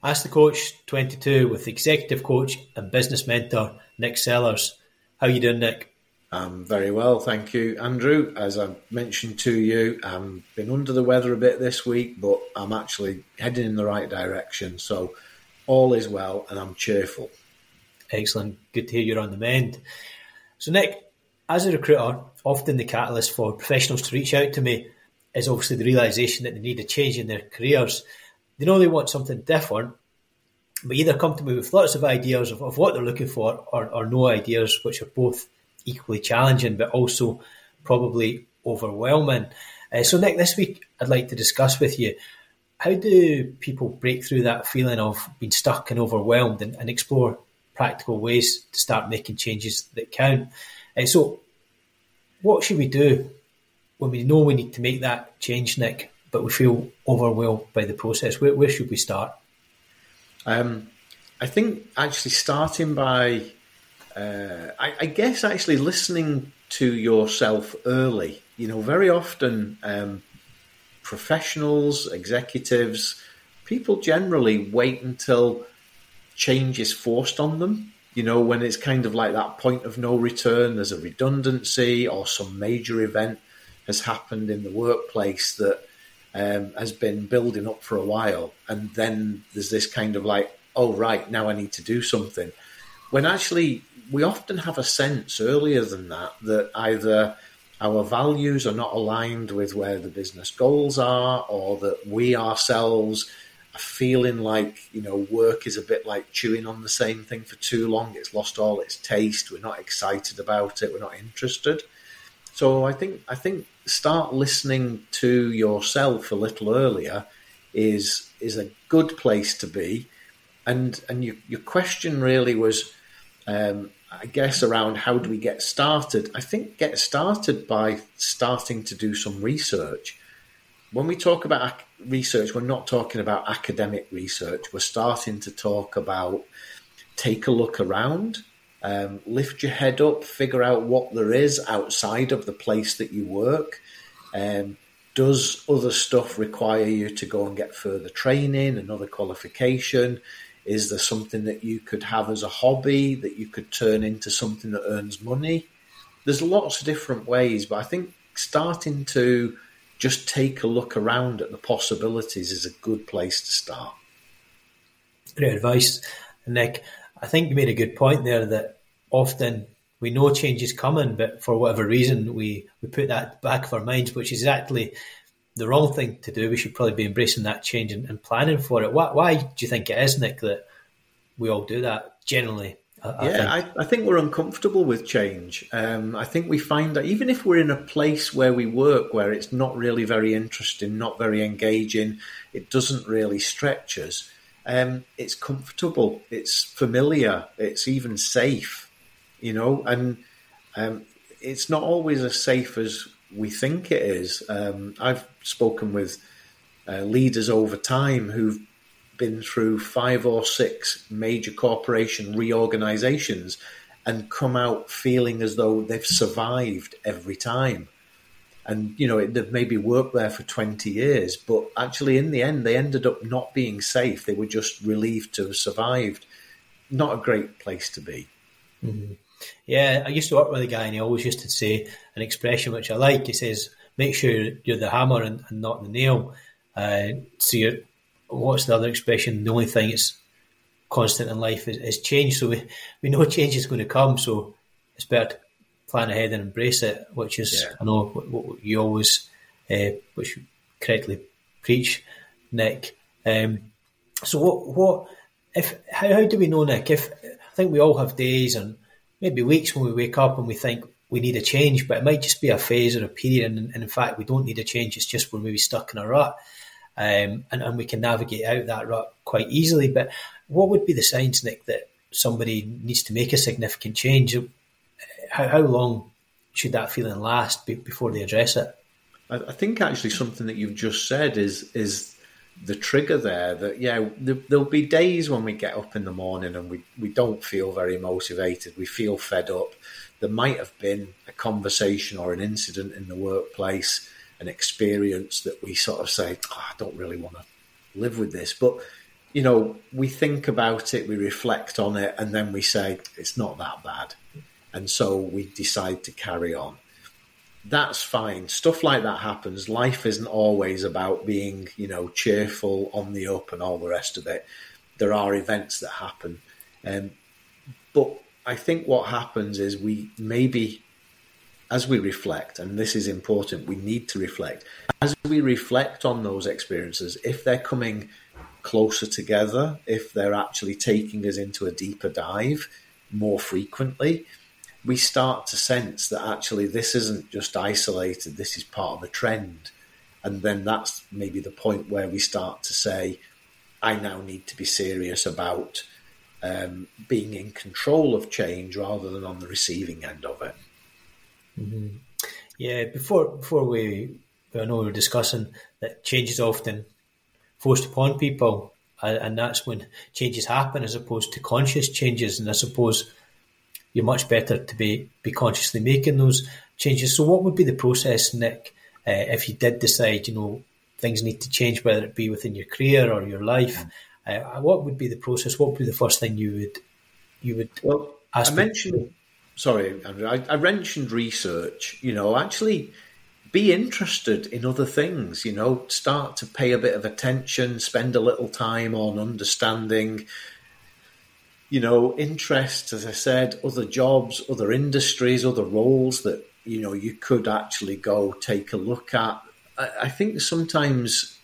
Ask the Coach 22 with executive coach and business mentor Nick Sellers. How you doing, Nick? I'm very well, thank you, Andrew. As I mentioned to you, I've been under the weather a bit this week, but I'm actually heading in the right direction. So all is well and I'm cheerful. Excellent. Good to hear you're on the mend. So, Nick, as a recruiter, often the catalyst for professionals to reach out to me is obviously the realisation that they need a change in their careers. They know they want something different, but either come to me with lots of ideas of what they're looking for or no ideas, which are both equally challenging, but also probably overwhelming. So, Nick, this week I'd like to discuss with you, how do people break through that feeling of being stuck and overwhelmed and explore practical ways to start making changes that count? So what should we do when we know we need to make that change, Nick, but we feel overwhelmed by the process? Where should we start? I think actually starting by, I guess actually listening to yourself early. You know, very often professionals, executives, people generally wait until change is forced on them. You know, when it's kind of like that point of no return, there's a redundancy or some major event has happened in the workplace that has been building up for a while. And then there's this kind of like, oh, right, now I need to do something. When actually we often have a sense earlier than that either our values are not aligned with where the business goals are, or that we ourselves are feeling like, you know, work is a bit like chewing on the same thing for too long. It's lost all its taste. We're not excited about it. We're not interested. So I think start listening to yourself a little earlier is a good place to be. And your question really was, I guess, around how do we get started? I think get started by starting to do some research. When we talk about research, we're not talking about academic research. We're starting to talk about take a look around, lift your head up, figure out what there is outside of the place that you work. Does other stuff require you to go and get further training, another qualification? Is there something that you could have as a hobby that you could turn into something that earns money? There's lots of different ways, but I think starting to just take a look around at the possibilities is a good place to start. Great advice, Nick. I think you made a good point there that often we know change is coming, but for whatever reason, we put that at the back of our minds, which is exactly the wrong thing to do. We should probably be embracing that change and planning for it. Why do you think it is, Nick, that we all do that generally? I think we're uncomfortable with change. I think we find that even if we're in a place where we work, where it's not really very interesting, not very engaging, it doesn't really stretch us. It's comfortable, it's familiar, it's even safe, you know, and it's not always as safe as we think it is. I've spoken with leaders over time who've been through 5 or 6 major corporation reorganizations and come out feeling as though they've survived every time. And, you know, they've maybe worked there for 20 years, but actually in the end, they ended up not being safe. They were just relieved to have survived. Not a great place to be. Mm-hmm. Yeah, I used to work with a guy and he always used to say an expression which I like. He says, make sure you're the hammer and not the nail. What's the other expression? The only thing that's constant in life is change. So we know change is going to come, so it's better to plan ahead and embrace it, which is, I know, what you always, which you correctly preach, Nick. So how do we know, Nick, I think we all have days and maybe weeks when we wake up and we think we need a change, but it might just be a phase or a period, and in fact we don't need a change, it's just we're maybe stuck in a rut. And we can navigate out that rut quite easily. But what would be the signs, Nick, that somebody needs to make a significant change? How long should that feeling last before they address it? I think actually something that you've just said is the trigger there. That there'll be days when we get up in the morning and we don't feel very motivated. We feel fed up. There might have been a conversation or an incident in the workplace, an experience that we sort of say, I don't really want to live with this. But we think about it, we reflect on it, and then we say, it's not that bad. And so we decide to carry on. That's fine. Stuff like that happens. Life isn't always about being, cheerful, on the up and all the rest of it. There are events that happen. But I think what happens is we maybe, as we reflect, and this is important, we need to reflect. As we reflect on those experiences, if they're coming closer together, if they're actually taking us into a deeper dive more frequently, we start to sense that actually this isn't just isolated, this is part of a trend. And then that's maybe the point where we start to say, I now need to be serious about being in control of change rather than on the receiving end of it. Mm-hmm. Yeah, before I know we were discussing that change is often forced upon people, and that's when changes happen as opposed to conscious changes. And I suppose you're much better to be consciously making those changes. So what would be the process, Nick, if you did decide, things need to change, whether it be within your career or your life? What would be the process? What would be the first thing you would ask? Sorry, Andrew, I mentioned research. Actually be interested in other things. Start to pay a bit of attention, spend a little time on understanding. Interests, as I said, other jobs, other industries, other roles that, you could actually go take a look at. I think sometimes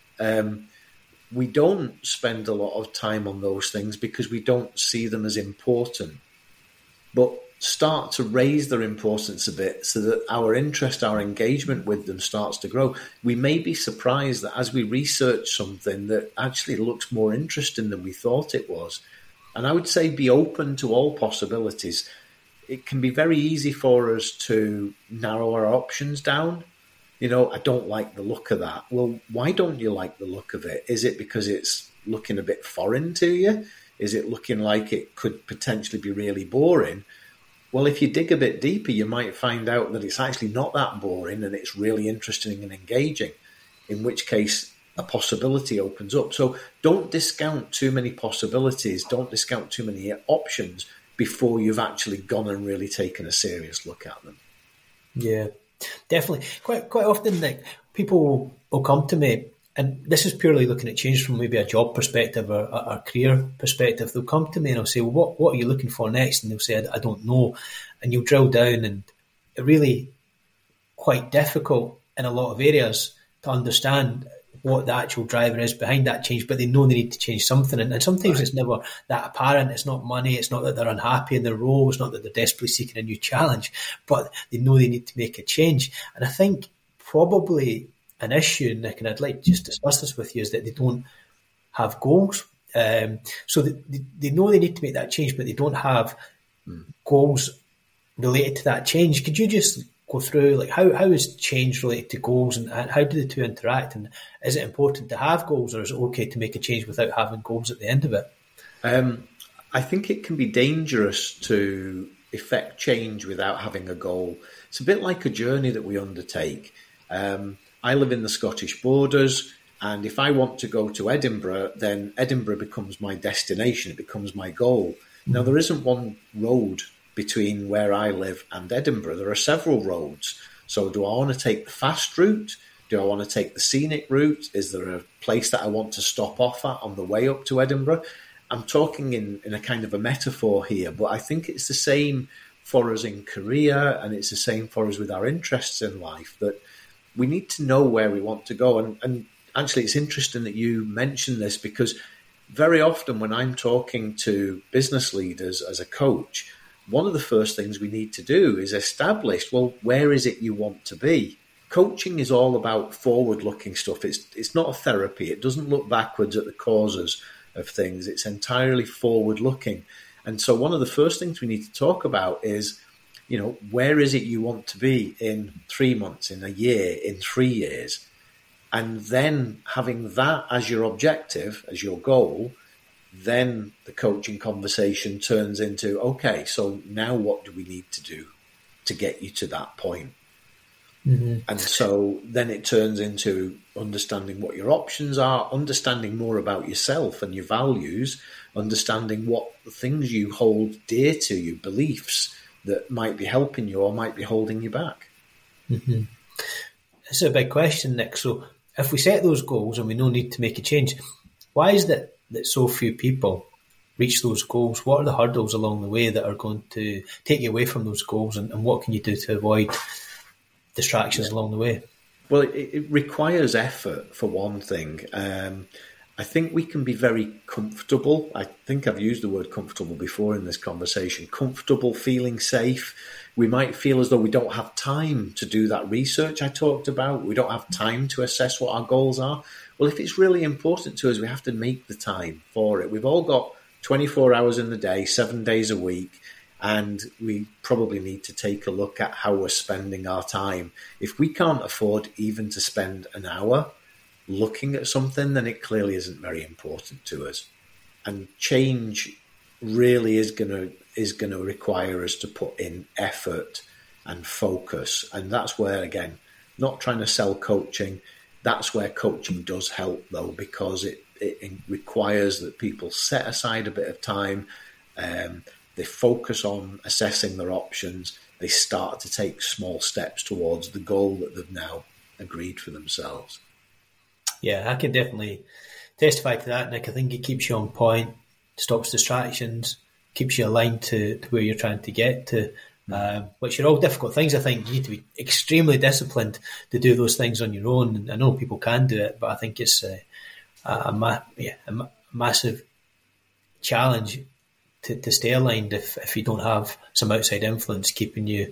we don't spend a lot of time on those things because we don't see them as important. But start to raise their importance a bit so that our interest, our engagement with them starts to grow. We may be surprised that as we research something that actually looks more interesting than we thought it was. And I would say be open to all possibilities. It can be very easy for us to narrow our options down. I don't like the look of that. Well, why don't you like the look of it? Is it because it's looking a bit foreign to you? Is it looking like it could potentially be really boring? Well, if you dig a bit deeper, you might find out that it's actually not that boring and it's really interesting and engaging, in which case a possibility opens up. So don't discount too many possibilities. Don't discount too many options before you've actually gone and really taken a serious look at them. Yeah, definitely. Quite often, Nick, people will come to me, and this is purely looking at change from maybe a job perspective or a career perspective. They'll come to me and I'll say, well, what are you looking for next? And they'll say, I don't know. And you'll drill down, and it's really quite difficult in a lot of areas to understand what the actual driver is behind that change, but they know they need to change something. And sometimes It's never that apparent. It's not money. It's not that they're unhappy in their role. It's not that they're desperately seeking a new challenge, but they know they need to make a change. And I think probably an issue, Nick, and I'd like to just discuss this with you, is that they don't have goals. So they know they need to make that change, but they don't have goals related to that change. Could you just go through, like, how is change related to goals, and how do the two interact? And is it important to have goals, or is it okay to make a change without having goals at the end of it? I think it can be dangerous to effect change without having a goal. It's a bit like a journey that we undertake. I live in the Scottish borders, and if I want to go to Edinburgh, then Edinburgh becomes my destination. It becomes my goal. Now, there isn't one road between where I live and Edinburgh. There are several roads. So do I want to take the fast route? Do I want to take the scenic route? Is there a place that I want to stop off at on the way up to Edinburgh? I'm talking in a kind of a metaphor here, but I think it's the same for us in career, and it's the same for us with our interests in life, that we need to know where we want to go. And actually, it's interesting that you mention this, because very often when I'm talking to business leaders as a coach, one of the first things we need to do is establish, well, where is it you want to be? Coaching is all about forward-looking stuff. It's not a therapy. It doesn't look backwards at the causes of things. It's entirely forward-looking. And so one of the first things we need to talk about is, where is it you want to be in 3 months, in a year, in 3 years? And then having that as your objective, as your goal, then the coaching conversation turns into, okay, so now what do we need to do to get you to that point? And so then it turns into understanding what your options are, understanding more about yourself and your values, understanding what things you hold dear to you, beliefs that might be helping you or might be holding you back. Mm-hmm. It's a big question, Nick. So if we set those goals and we no need to make a change, why is that so few people reach those goals? What are the hurdles along the way that are going to take you away from those goals, and what can you do to avoid distractions along the way? Well, it requires effort, for one thing. I think we can be very comfortable. I think I've used the word comfortable before in this conversation. Comfortable, feeling safe. We might feel as though we don't have time to do that research I talked about. We don't have time to assess what our goals are. Well, if it's really important to us, we have to make the time for it. We've all got 24 hours in the day, 7 days a week. And we probably need to take a look at how we're spending our time. If we can't afford even to spend an hour looking at something, then it clearly isn't very important to us. And change really is going to require us to put in effort and focus. And that's where, again, not trying to sell coaching, that's where coaching does help, though, because it requires that people set aside a bit of time. They focus on assessing their options. They start to take small steps towards the goal that they've now agreed for themselves. Yeah, I can definitely testify to that, Nick. I think it keeps you on point, stops distractions, keeps you aligned to where you're trying to get to, which are all difficult things. I think you need to be extremely disciplined to do those things on your own. And I know people can do it, but I think it's a massive challenge to stay aligned if you don't have some outside influence keeping you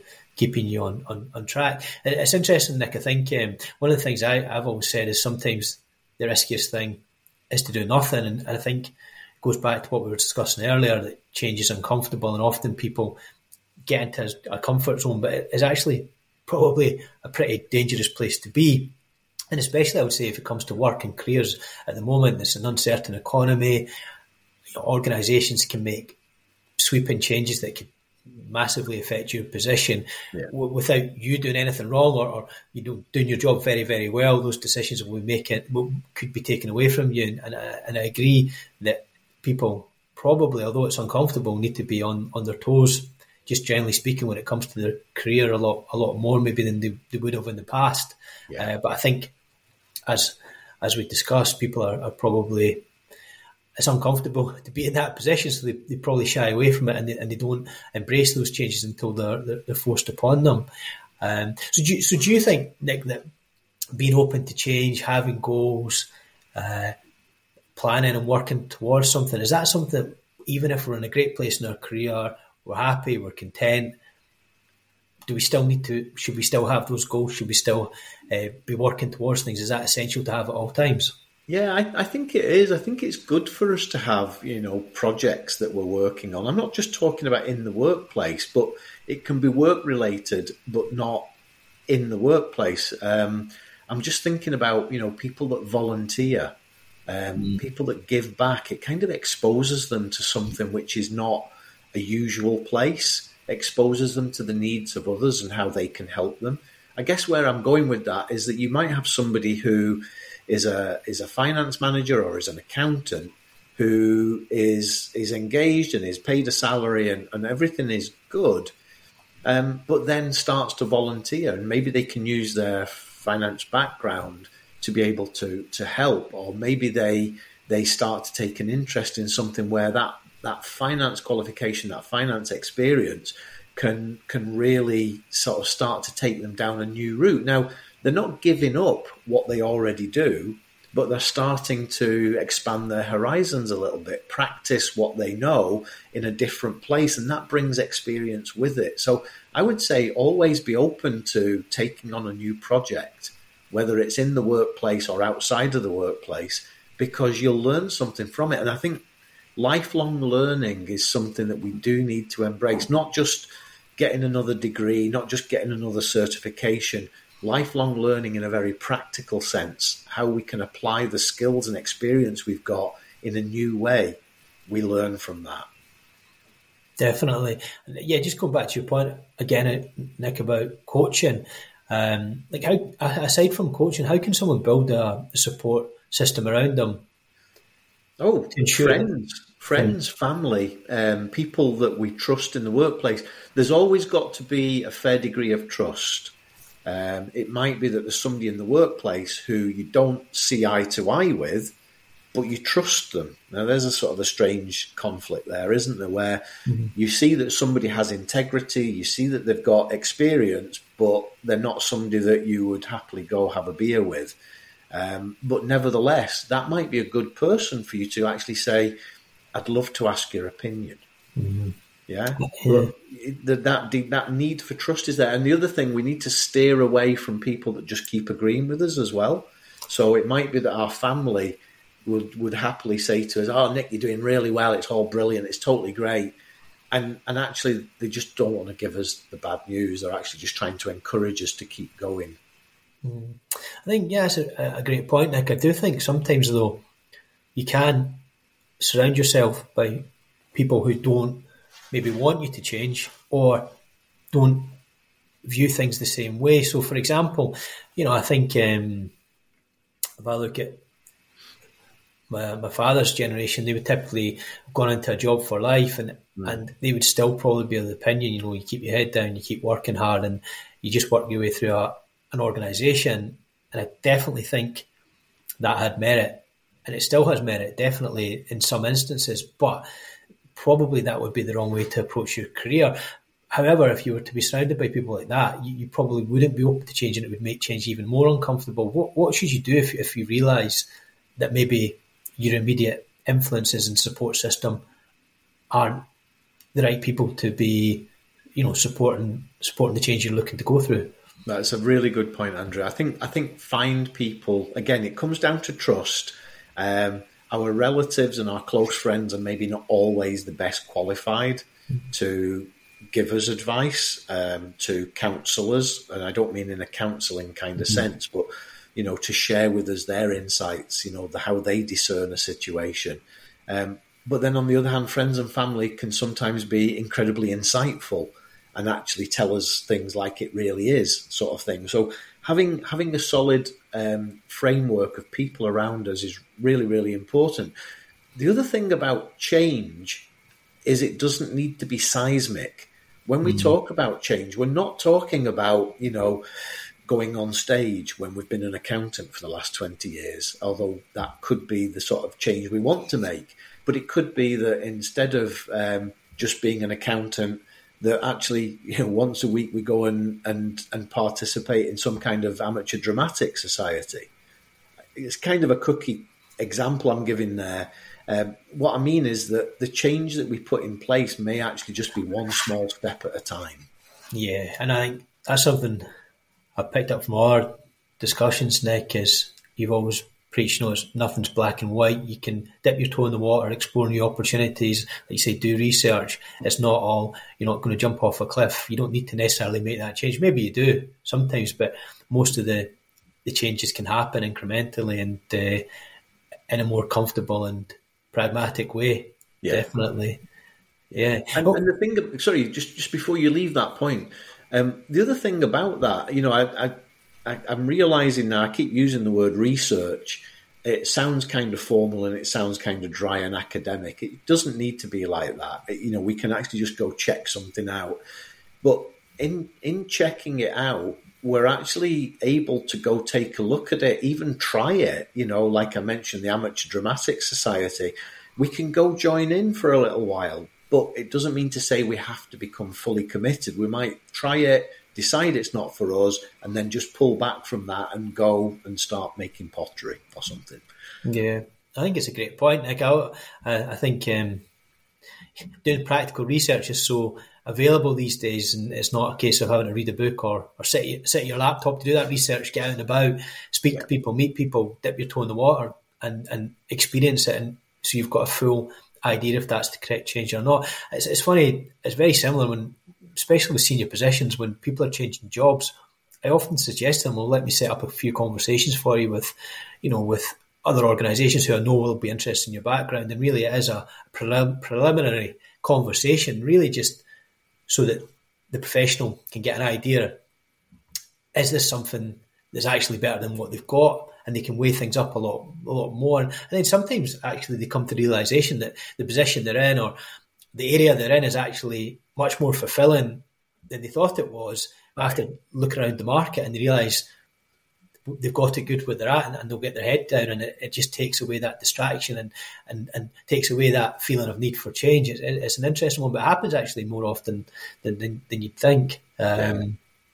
on track. It's interesting, Nick. I think one of the things I've always said is sometimes the riskiest thing is to do nothing, and I think it goes back to what we were discussing earlier, that change is uncomfortable, and often people get into a comfort zone, but it's actually probably a pretty dangerous place to be. And especially, I would say, if it comes to work and careers at the moment, it's an uncertain economy. Organisations can make sweeping changes that could massively affect your position without you doing anything wrong or doing your job very, very well. Those decisions that we make could be taken away from you. And I agree that people probably, although it's uncomfortable, need to be on their toes, just generally speaking, when it comes to their career a lot more maybe than they would have in the past. Yeah. But I think as we discussed, people are probably, it's uncomfortable to be in that position, so they probably shy away from it, and they don't embrace those changes until they're forced upon them. So do you think, Nick, that being open to change, having goals, planning and working towards something, is that something that even if we're in a great place in our career, we're happy, we're content, should we still have those goals? Should we still be working towards things? Is that essential to have at all times? Yeah, I think it is. I think it's good for us to have, projects that we're working on. I'm not just talking about in the workplace, but it can be work related, but not in the workplace. I'm just thinking about, people that volunteer, people that give back. It kind of exposes them to something which is not a usual place, exposes them to the needs of others and how they can help them. I guess where I'm going with that is that you might have somebody who is a finance manager or is an accountant who is engaged and is paid a salary and everything is good, but then starts to volunteer, and maybe they can use their finance background to be able to help, or maybe they start to take an interest in something where that finance qualification, that finance experience can really sort of start to take them down a new route. Now, they're not giving up what they already do, but they're starting to expand their horizons a little bit, practice what they know in a different place, and that brings experience with it. So I would say always be open to taking on a new project, whether it's in the workplace or outside of the workplace, because you'll learn something from it. And I think lifelong learning is something that we do need to embrace, not just getting another degree, not just getting another certification. Lifelong learning in a very practical sense, how we can apply the skills and experience we've got in a new way. We learn from that. Definitely. Yeah, just going back to your point again, Nick, about coaching. Like, how, aside from coaching, how can someone build a support system around them? Oh, to ensure friends, family, people that we trust in the workplace. There's always got to be a fair degree of trust. It might be that there's somebody in the workplace who you don't see eye to eye with, but you trust them. Now, there's a sort of a strange conflict there, isn't there, where you see that somebody has integrity, you see that they've got experience, but they're not somebody that you would happily go have a beer with. But nevertheless, that might be a good person for you to actually say, I'd love to ask your opinion. Mm-hmm. Yeah. That need for trust is there. And the other thing, we need to steer away from people that just keep agreeing with us as well. So it might be that our family would happily say to us, oh, Nick, you're doing really well. It's all brilliant. It's totally great. And actually, they just don't want to give us the bad news. They're actually just trying to encourage us to keep going. I think, yeah, it's a great point, Nick. I do think sometimes, though, you can surround yourself by people who don't maybe want you to change or don't view things the same way. So, for example, I think if I look at my father's generation, they would typically have gone into a job for life, and they would still probably be of the opinion, you keep your head down, you keep working hard, and you just work your way through an organisation. And I definitely think that had merit, and it still has merit, definitely in some instances, but probably that would be the wrong way to approach your career. However, if you were to be surrounded by people like that, you probably wouldn't be open to change, and it would make change even more uncomfortable. What should you do if you realise that maybe your immediate influences and support system aren't the right people to be, supporting the change you're looking to go through? That's a really good point, Andrew. I think find people, again, it comes down to trust. Our relatives and our close friends are maybe not always the best qualified to give us advice, to counsel us. And I don't mean in a counselling kind of sense, but, to share with us their insights, how they discern a situation. But then on the other hand, friends and family can sometimes be incredibly insightful and actually tell us things like it really is, sort of thing. So having a solid framework of people around us is really, really important. The other thing about change is it doesn't need to be seismic. When we talk about change, we're not talking about, going on stage when we've been an accountant for the last 20 years, although that could be the sort of change we want to make. But it could be that instead of just being an accountant, that actually, once a week we go and participate in some kind of amateur dramatic society. It's kind of a cookie example I'm giving there. What I mean is that the change that we put in place may actually just be one small step at a time. Yeah, and I think that's something I picked up from our discussions, Nick, is you've always preached, nothing's black and white. You can dip your toe in the water, explore new opportunities. Like you say, do research. It's not all, you're not going to jump off a cliff. You don't need to necessarily make that change. Maybe you do sometimes, but most of the changes can happen incrementally and in a more comfortable and pragmatic way. Yeah. Definitely. Yeah. And the thing, sorry, just before you leave that point, the other thing about that, I'm realising now, I keep using the word research. It sounds kind of formal and it sounds kind of dry and academic. It doesn't need to be like that. We can actually just go check something out. But in checking it out, we're actually able to go take a look at it, even try it. Like I mentioned, the Amateur Dramatic Society. We can go join in for a little while, but it doesn't mean to say we have to become fully committed. We might try it, decide it's not for us, and then just pull back from that and go and start making pottery or something. Yeah, I think it's a great point. Like I think doing practical research is so available these days, and it's not a case of having to read a book or sit at your laptop to do that research. Get out and about, speak to people, meet people, dip your toe in the water, and experience it. And so you've got a full idea if that's the correct change or not. It's funny. It's very similar when, especially with senior positions, when people are changing jobs. I often suggest to them, well, let me set up a few conversations for you with other organisations who I know will be interested in your background. And really, it is a preliminary conversation, really just so that the professional can get an idea is this something that's actually better than what they've got? And they can weigh things up a lot more. And then sometimes actually they come to the realisation that the position they're in or the area they're in is actually much more fulfilling than they thought it was after looking around the market, and they realise they've got it good where they're at, and they'll get their head down, and it just takes away that distraction and takes away that feeling of need for change. It's an interesting one, but it happens actually more often than you'd think. I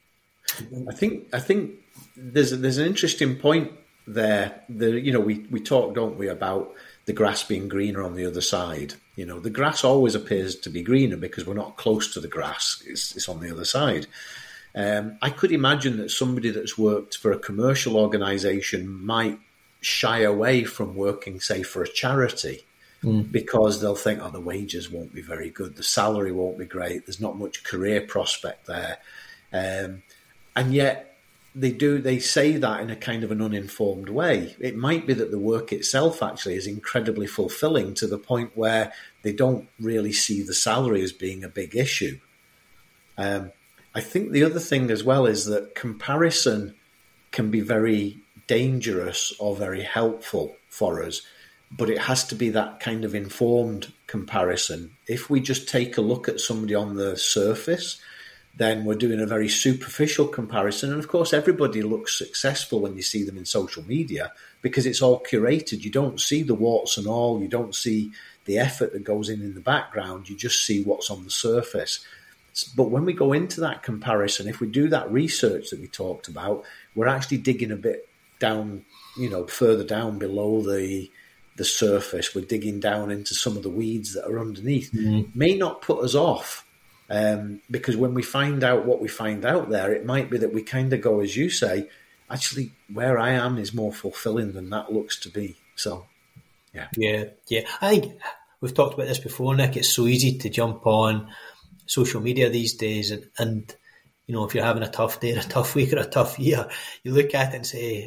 think there's an interesting point there. We talk, don't we, about the grass being greener on the other side. The grass always appears to be greener because we're not close to the grass. It's on the other side. I could imagine that somebody that's worked for a commercial organisation might shy away from working, say, for a charity because they'll think, the wages won't be very good, the salary won't be great, there's not much career prospect there. And yet they say that in a kind of an uninformed way. It might be that the work itself actually is incredibly fulfilling to the point where they don't really see the salary as being a big issue. I think the other thing as well is that comparison can be very dangerous or very helpful for us, but it has to be that kind of informed comparison. If we just take a look at somebody on the surface, then we're doing a very superficial comparison. And of course, everybody looks successful when you see them in social media because it's all curated. You don't see the warts and all. You don't see the effort that goes in the background. You just see what's on the surface. But when we go into that comparison, if we do that research that we talked about, we're actually digging a bit down, further down below the surface. We're digging down into some of the weeds that are underneath. May not put us off. Because when we find out what we find out there, it might be that we kind of go, as you say, actually where I am is more fulfilling than that looks to be. So, yeah. Yeah. I think we've talked about this before, Nick. It's so easy to jump on social media these days and if you're having a tough day or a tough week or a tough year, you look at it and say,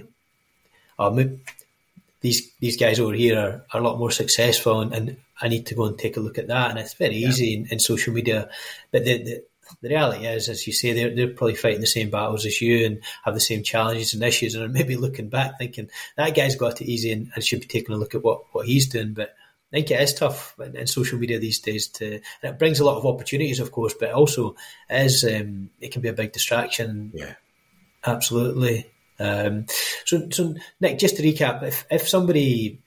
these guys over here are a lot more successful and I need to go and take a look at that. And it's very easy in social media. But the reality is, as you say, they're probably fighting the same battles as you and have the same challenges and issues and are maybe looking back thinking, that guy's got it easy and should be taking a look at what he's doing. But I think it is tough in social media these days and it brings a lot of opportunities, of course, but also it can be a big distraction. Yeah. Absolutely. So Nick, just to recap, if somebody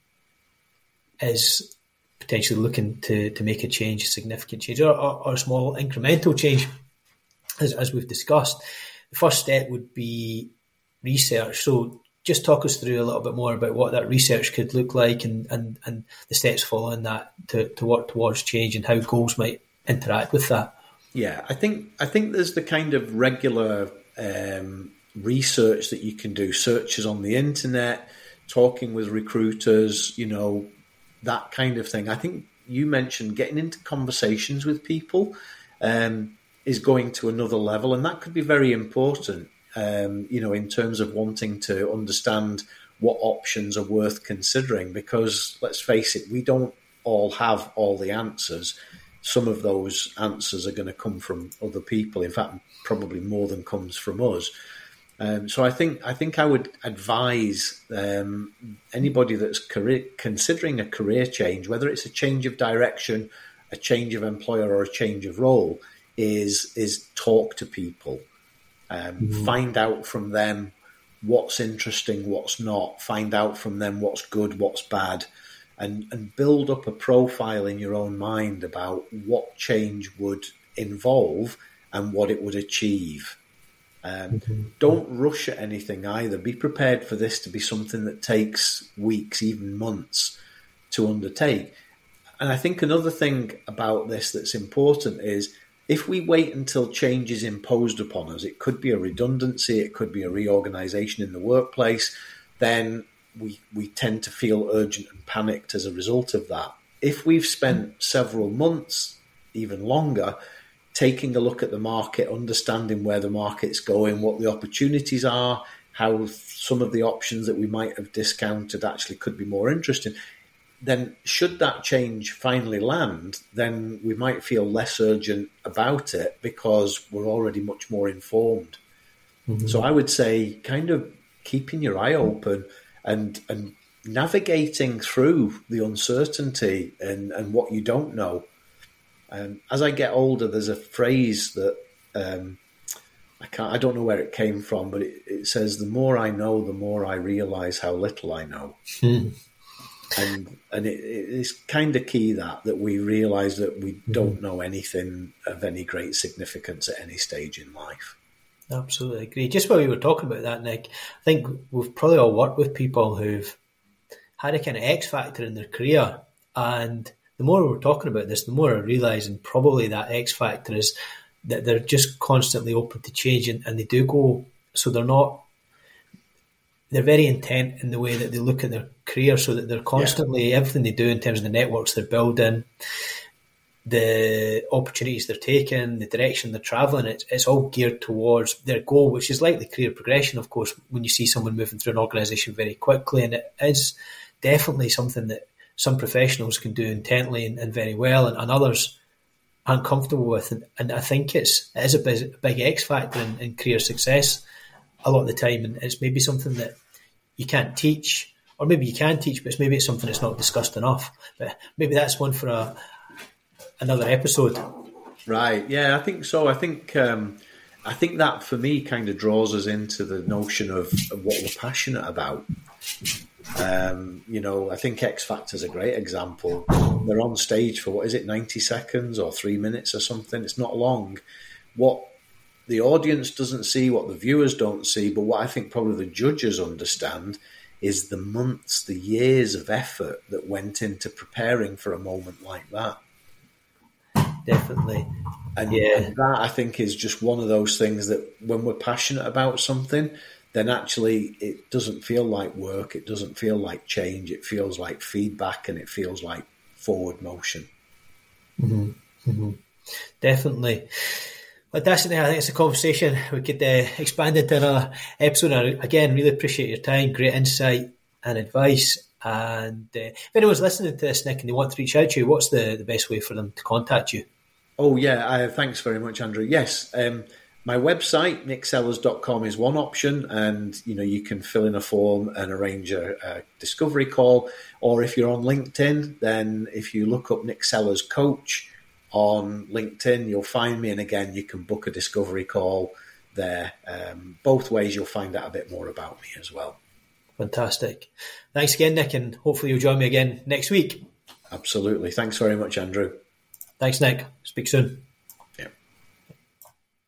is potentially looking to make a change, a significant change, or a small incremental change, as we've discussed, the first step would be research. So just talk us through a little bit more about what that research could look like and the steps following that to work towards change and how goals might interact with that. Yeah, I think there's the kind of regular research that you can do, searches on the internet, talking with recruiters, that kind of thing. I think you mentioned getting into conversations with people is going to another level, and that could be very important, in terms of wanting to understand what options are worth considering, because let's face it, we don't all have all the answers. Some of those answers are going to come from other people. In fact, probably more than comes from us. So I think I would advise anybody that's considering a career change, whether it's a change of direction, a change of employer, or a change of role, is talk to people, find out from them what's interesting, what's not, find out from them what's good, what's bad, and build up a profile in your own mind about what change would involve and what it would achieve. Don't rush at anything either. Be prepared for this to be something that takes weeks, even months to undertake. And I think another thing about this that's important is if we wait until change is imposed upon us, it could be a redundancy, it could be a reorganization in the workplace, then we tend to feel urgent and panicked as a result of that. If we've spent several months, even longer, taking a look at the market, understanding where the market's going, what the opportunities are, how some of the options that we might have discounted actually could be more interesting, then should that change finally land, then we might feel less urgent about it because we're already much more informed. So I would say kind of keeping your eye open and navigating through the uncertainty and what you don't know. As I get older, there's a phrase that I don't know where it came from, but it says, "The more I know, the more I realize how little I know." And it's kind of key that we realize that we don't know anything of any great significance at any stage in life. Absolutely agree. Just while we were talking about that, Nick, I think we've probably all worked with people who've had a kind of X factor in their career. And the more we're talking about this, the more I realise, and probably that X factor is that they're just constantly open to change, and they do go, so they're very intent in the way that they look at their career, so that they're constantly, everything they do in terms of the networks they're building, the opportunities they're taking, the direction they're travelling, it's all geared towards their goal, which is likely career progression, of course, when you see someone moving through an organisation very quickly. And it is definitely something that some professionals can do intently and very well, and others aren't comfortable with. And I think it is a big X factor in career success a lot of the time, and it's maybe something that you can't teach, or maybe you can teach, but maybe it's something that's not discussed enough. But maybe that's one for another episode. Right. Yeah, I think so. I think that for me kind of draws us into the notion of what we're passionate about. I think X Factor is a great example. They're on stage for 90 seconds or 3 minutes or something. It's not long. What the audience doesn't see, what the viewers don't see, but what I think probably the judges understand is the months, the years of effort that went into preparing for a moment like that. Definitely. And that, I think, is just one of those things that when we're passionate about something, then actually it doesn't feel like work, it doesn't feel like change, it feels like feedback, and it feels like forward motion. Definitely. Fantastic. I think it's a conversation we could expand into another episode. Again, really appreciate your time, great insight and advice. And if anyone's listening to this, Nick, and they want to reach out to you, what's the best way for them to contact you? Oh, yeah. Thanks very much, Andrew. Yes. My website, nicksellers.com, is one option, and you can fill in a form and arrange a discovery call. Or if you're on LinkedIn, then if you look up Nick Sellers Coach on LinkedIn, you'll find me, and again, you can book a discovery call there. Both ways, you'll find out a bit more about me as well. Fantastic. Thanks again, Nick, and hopefully you'll join me again next week. Absolutely. Thanks very much, Andrew. Thanks, Nick. Speak soon.